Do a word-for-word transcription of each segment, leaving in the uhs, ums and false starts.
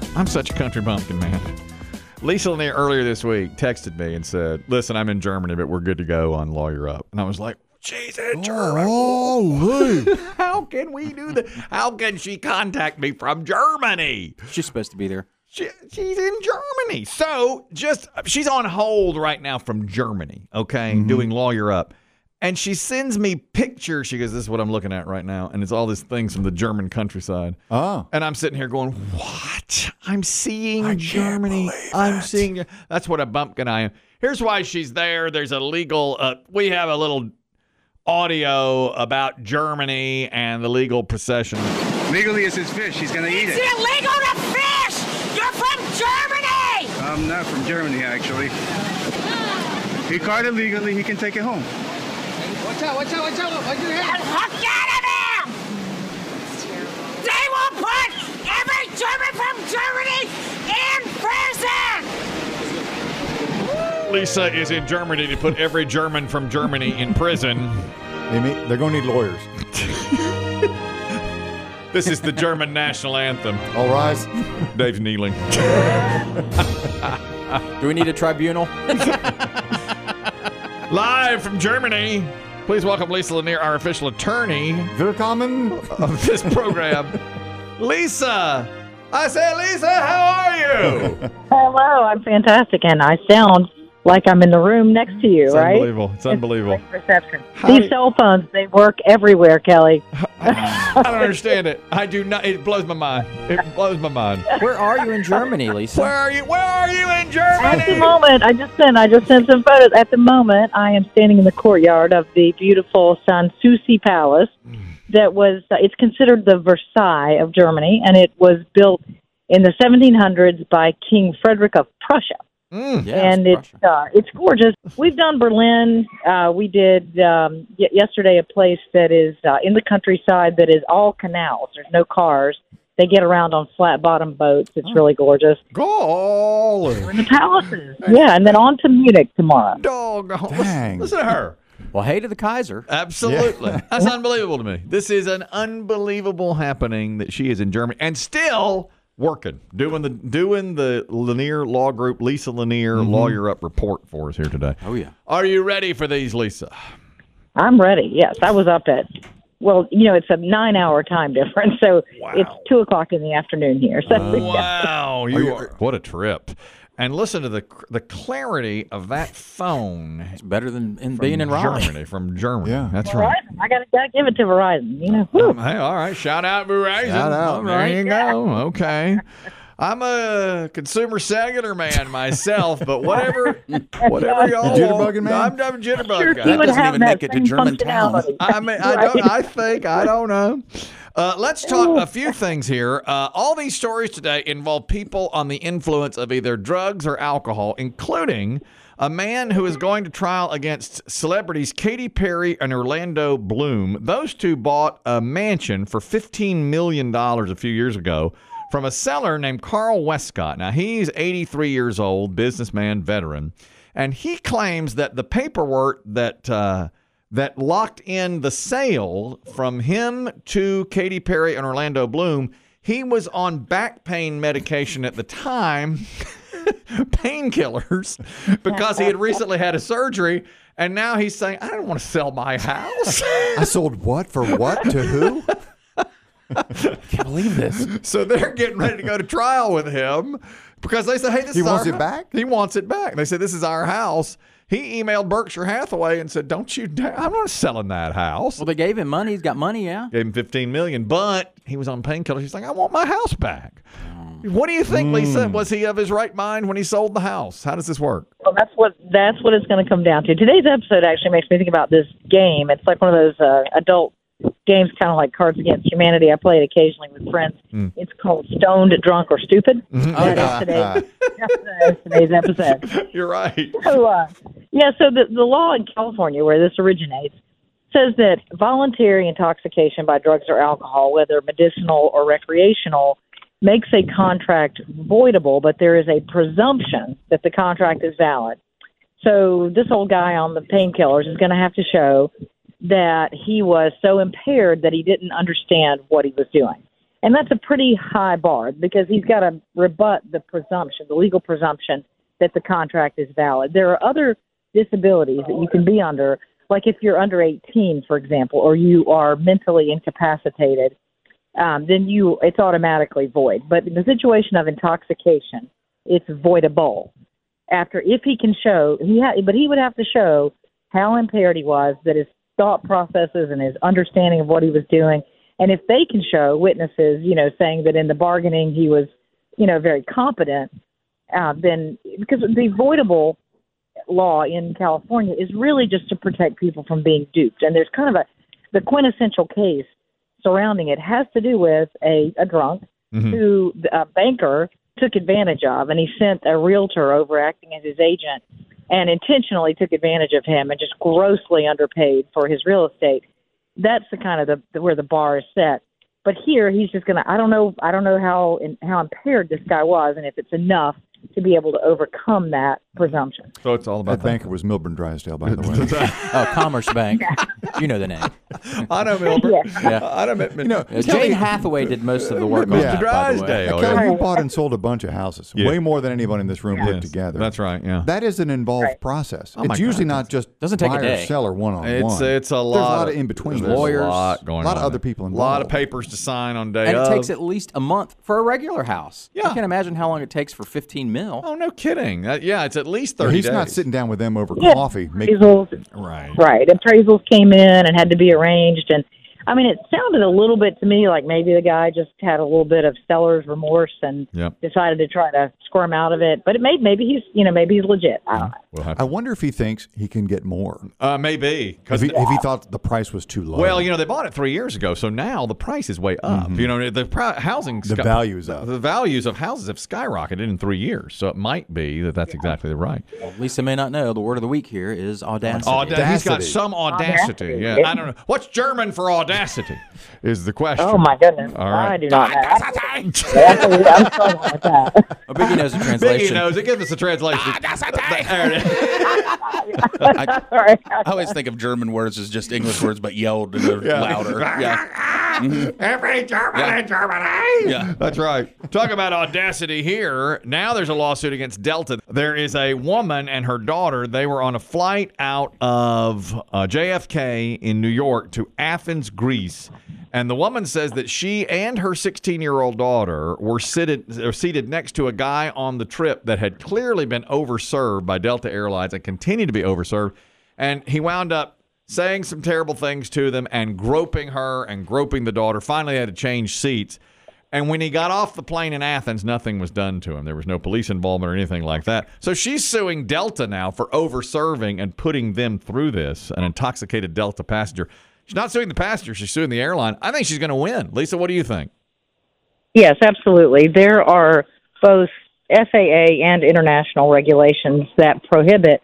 I'm such a country bumpkin, man. Lisa Lanier earlier this week texted me and said, listen, I'm in Germany, but we're good to go on Lawyer Up. And I was like, she's in Germany. Oh, how can we do that? How can she contact me from Germany? She's supposed to be there. She, she's in Germany. So just, she's on hold right now from Germany, okay, mm-hmm. doing Lawyer Up. And she sends me pictures. She goes, this is what I'm looking at right now. And it's all these things from the German countryside. Oh. And I'm sitting here going, what? I'm seeing I Germany. Can't believe I'm it. seeing. That's what a bumpkin I am. Here's why she's there. There's a legal, uh, we have a little audio about Germany and the legal procession. Legally, it's his fish. He's going to eat It's it. illegal to fish! You're from Germany! I'm not from Germany, actually. He caught it legally. He can take it home. Watch out, watch out, watch out! Watch your head! Hook out of him! They will put every German from Germany in prison! Lisa is in Germany to put every German from Germany in prison. They mean, they're going to need lawyers. This is the German national anthem. All rise. Dave's kneeling. Do we need a tribunal? Live from Germany, please welcome Lisa Lanier, our official attorney Willkommen. of this program. Lisa! I say, Lisa, how are you? Hello, I'm fantastic, and I sound like I'm in the room next to you, It's right? unbelievable. It's unbelievable. Great reception. How These do- cell phones, they work everywhere, Kelly. I don't understand it. I do not. It blows my mind. It blows my mind. Where are you in Germany, Lisa? Where are you? Where are you in At Germany? the moment, I just sent, I just sent some photos. At the moment, I am standing in the courtyard of the beautiful Sanssouci Palace. That was, uh, it's considered the Versailles of Germany, and it was built in the seventeen hundreds by King Frederick of Prussia. Mm. Yeah, and it's uh, it's gorgeous. We've done Berlin. Uh, we did um, y- yesterday a place that is uh, in the countryside that is all canals. There's no cars. They get around on flat bottom boats. It's really gorgeous. Golly. We're in the palaces. Yeah, and then on to Munich tomorrow. Dog. Dang. Listen to her. Well, hey to the Kaiser. Absolutely. That's unbelievable to me. This is an unbelievable happening that she is in Germany and still working, doing the doing the Lanier Law Group, Lisa Lanier Mm-hmm. Lawyer Up report for us here today. Oh, yeah. Are you ready for these, Lisa? I'm ready. Yes, I was up at. Well, you know, it's a nine-hour time difference, so Wow. it's two o'clock in the afternoon here. So yeah. Wow, Are you you- are, what a trip. And listen to the the clarity of that phone It's better than in from being in Raleigh. Germany, from Germany. Yeah. That's right. Verizon, I gotta, gotta give it to Verizon. You know, whew. Um, hey, all right. Shout out Verizon. Shout out. All right. There you go. Okay. I'm a consumer cellular man myself, but whatever, whatever y'all You want, jitterbugging man? I'm, I'm a jitterbug Sure, guy. he would doesn't have even that make it to same Germantown. functionality. I mean, I don't. I think I don't know. Uh, let's talk a few things here. Uh, all these stories today involve people on the influence of either drugs or alcohol, including a man who is going to trial against celebrities Katy Perry and Orlando Bloom. Those two bought a mansion for fifteen million dollars a few years ago from a seller named Carl Westcott. Now, he's eighty-three years old, businessman, veteran, and he claims that the paperwork that uh, that locked in the sale from him to Katy Perry and Orlando Bloom, he was on back pain medication at the time, painkillers, because he had recently had a surgery, and now he's saying, I don't want to sell my house. I sold what for what to who? Can't believe this. So they're getting ready to go to trial with him because they say, hey, this He is wants our it back? He wants it back. They said, this is our house. He emailed Berkshire Hathaway and said, don't you dare. I'm not selling that house. Well, they gave him money. He's got money, yeah. Gave him fifteen million dollars, but he was on painkillers. He's like, I want my house back. What do you think, Lisa? Was he of his right mind when he sold the house? How does this work? Well, that's what that's what it's going to come down to. Today's episode actually makes me think about this game. It's like one of those uh, adult games, kind of like Cards Against Humanity. I play it occasionally with friends. Mm. It's called Stoned, Drunk, or Stupid. Mm-hmm. That is today's, that's today's episode. You're right. So, uh, yeah, so the, the law in California where this originates says that voluntary intoxication by drugs or alcohol, whether medicinal or recreational, makes a contract voidable, but there is a presumption that the contract is valid. So this old guy on the painkillers is going to have to show that he was so impaired that he didn't understand what he was doing. And that's a pretty high bar because he's got to rebut the presumption, the legal presumption that the contract is valid. There are other disabilities that you can be under, like if you're under eighteen, for example, or you are mentally incapacitated, um, then you it's automatically void. But in the situation of intoxication, it's voidable. After, if he can show, he ha- but he would have to show how impaired he was, that his thought processes and his understanding of what he was doing. And if they can show witnesses, you know, saying that in the bargaining he was, you know, very competent, uh, then because the voidable law in California is really just to protect people from being duped. And there's kind of a, the quintessential case surrounding it has to do with a, a drunk mm-hmm. who a banker took advantage of, and he sent a realtor over acting as his agent and intentionally took advantage of him and just grossly underpaid for his real estate. That's the kind of the, the where the bar is set. But here he's just gonna. I don't know. I don't know how in, how impaired this guy was, and if it's enough to be able to overcome that presumption. So it's all about that banker was Milburn Drysdale, by the way. Oh, Commerce Bank. You know the name. I know Milburn. Yeah. Yeah. I know. You know, Uh, Jane Hathaway did most of the work on Mister that, by the way. Drysdale. Kelly, yeah. you bought and sold a bunch of houses, Yeah. way more than anyone in this room put Yes, together. That's right. Yeah. That is an involved Right. process. Oh my it's usually God. not just Doesn't take a buyer day. seller one on It's one. it's a lot. There's a lot of in between. There's Lawyers, a lot going on. a lot of other people A lot of involved. papers to sign on day And it of. takes at least a month for a regular house. Yeah. I can't imagine how long it takes for fifteen mil. Oh, no kidding. Uh, yeah, it's at least thirty He's days. not sitting down with them over Yeah. coffee. Make, Appraisals, Right. right. Appraisals came in and had to be arranged. And I mean, it sounded a little bit to me like maybe the guy just had a little bit of seller's remorse and Yep. decided to try to squirm out of it. But it may, maybe he's, you know, maybe he's legit. I don't know. We'll have I to, wonder if he thinks he can get more. uh, maybe. If 'Cause he, if he thought the price was too low. Well, you know, they bought it three years ago, so now the price is way up. You know, the pri- housing The value's up. The values of houses have skyrocketed in three years, so it might be that that's exactly right. Lisa may not know. The word of the week here is audacity. Auda- he's got Audacity. some audacity. Audacity. Yeah, I don't know. What's German for audacity? Is the question. Oh, my goodness. All right. I do not know. I'm struggling with that. Oh, Biggie knows the Biggie translation. knows it. Give us a translation. There it is. I, Sorry. I always think of German words as just English words, but yelled and they're Yeah. louder. Yeah. Every German Yeah. in Germany. Yeah. That's right. Talk about audacity here. Now there's a lawsuit against Delta. There is a woman and her daughter. They were on a flight out of uh, J F K in New York to Athens, Greece. And the woman says that she and her sixteen-year-old daughter were seated, or seated next to a guy on the trip that had clearly been overserved by Delta Airlines and continued to be overserved. And he wound up saying some terrible things to them and groping her and groping the daughter. Finally, they had to change seats. And when he got off the plane in Athens, nothing was done to him. There was no police involvement or anything like that. So she's suing Delta now for overserving and putting them through this, an intoxicated Delta passenger. She's not suing the passenger. She's suing the airline. I think she's going to win. Lisa, what do you think? Yes, absolutely. There are both F A A and international regulations that prohibit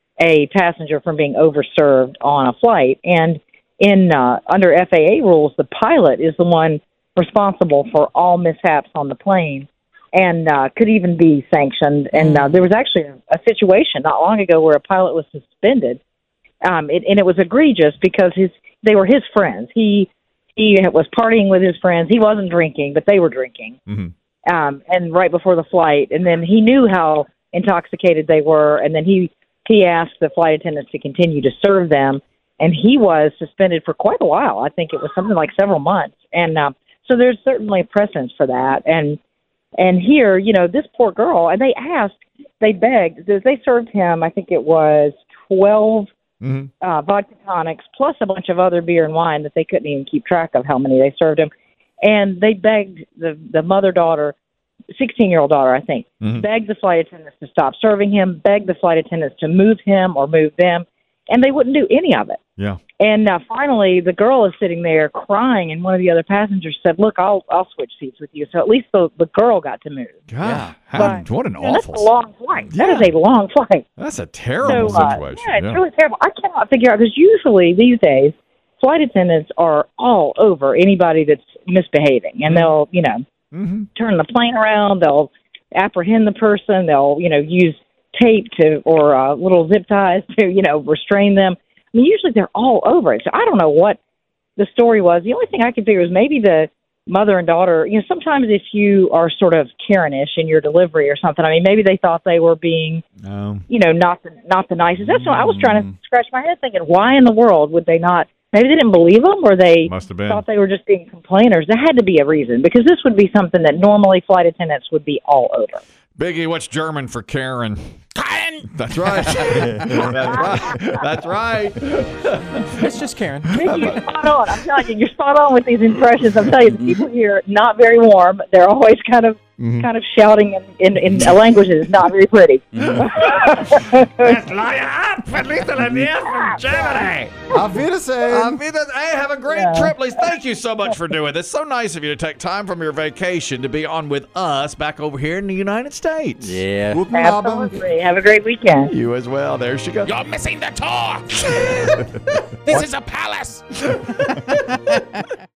a passenger from being overserved on a flight. And in uh, under F A A rules, the pilot is the one responsible for all mishaps on the plane and uh, could even be sanctioned. And uh, there was actually a, a situation not long ago where a pilot was suspended, um, it, and it was egregious because his they were his friends. He he was partying with his friends. He wasn't drinking, but they were drinking. Mm-hmm. Um, and right before the flight, and then he knew how intoxicated they were, and then he he asked the flight attendants to continue to serve them, and he was suspended for quite a while. I think it was something like several months. And um, so there's certainly a precedence for that. And and here, you know, this poor girl, and they asked, they begged, they served him, I think it was twelve Mm-hmm. uh, vodka tonics, plus a bunch of other beer and wine that they couldn't even keep track of how many they served him. And they begged the, the mother-daughter, sixteen-year-old daughter, I think, Mm-hmm. begged the flight attendants to stop serving him, begged the flight attendants to move him or move them, and they wouldn't do any of it. Yeah. And uh, finally, the girl is sitting there crying, and one of the other passengers said, "Look, I'll I'll switch seats with you." So at least the, the girl got to move. God, Yeah. how, But, what an you know, that's awful. a long flight. That Yeah. is a long flight. That's a terrible So, uh, situation. yeah, it's really terrible. I cannot figure out, because usually these days, flight attendants are all over anybody that's misbehaving, and they'll, you know, Mm-hmm. turn the plane around. They'll apprehend the person. They'll, you know, use tape to or uh, little zip ties to, you know, restrain them. I mean, usually they're all over it. So I don't know what the story was. The only thing I could figure is maybe the mother and daughter, you know, sometimes if you are sort of Karenish in your delivery or something, I mean, maybe they thought they were being, No. you know, not the, not the nicest. That's why I was trying to scratch my head thinking, why in the world would they not? Maybe they didn't believe them, or they Must have been. thought they were just being complainers. There had to be a reason, because this would be something that normally flight attendants would be all over. Biggie, what's German for Karen? Karen! That's right. That's right. That's right. It's just Karen. You're spot on. I'm telling you, you're spot on with these impressions. I'm telling you, the people here not very warm. They're always kind of, kind of shouting in, in, in a language that is not very pretty. Let's lie up, at least in from Germany. Auf Wiedersehen. Um, hey, have a great Yeah. trip, Lisa. Thank you so much for doing this. So nice of you to take time from your vacation to be on with us back over here in the United States. Yeah. Guten Abend. Absolutely. Have a great weekend. You as well. There she goes. You're missing the tour! This is a palace!